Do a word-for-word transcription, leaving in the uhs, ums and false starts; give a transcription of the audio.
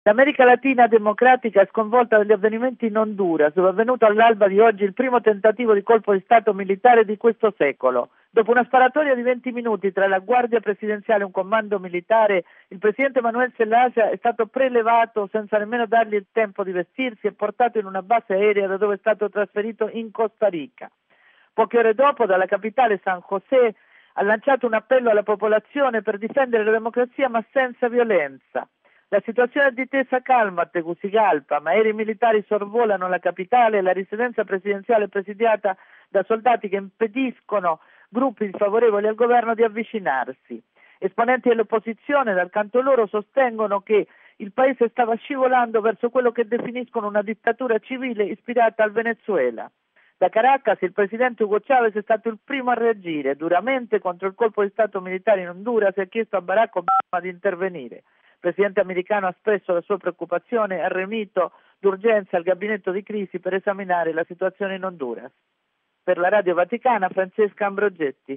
L'America Latina democratica è sconvolta dagli avvenimenti in Honduras, dove è avvenuto all'alba di oggi il primo tentativo di colpo di Stato militare di questo secolo. Dopo una sparatoria di venti minuti tra la Guardia Presidenziale e un comando militare, il presidente Manuel Zelaya è stato prelevato senza nemmeno dargli il tempo di vestirsi e portato in una base aerea da dove è stato trasferito in Costa Rica. Poche ore dopo, dalla capitale San José, ha lanciato un appello alla popolazione per difendere la democrazia ma senza violenza. La situazione è di tesa calma a Tegucigalpa, ma aerei militari sorvolano la capitale e la residenza presidenziale è presidiata da soldati che impediscono gruppi favorevoli al governo di avvicinarsi. Esponenti dell'opposizione, dal canto loro, sostengono che il paese stava scivolando verso quello che definiscono una dittatura civile ispirata al Venezuela. Da Caracas il presidente Hugo Chavez è stato il primo a reagire duramente contro il colpo di Stato militare in Honduras e ha chiesto a Barack Obama di intervenire. Il presidente americano ha espresso la sua preoccupazione e ha remito d'urgenza al gabinetto di crisi per esaminare la situazione in Honduras. Per la Radio Vaticana, Francesca Ambrogetti.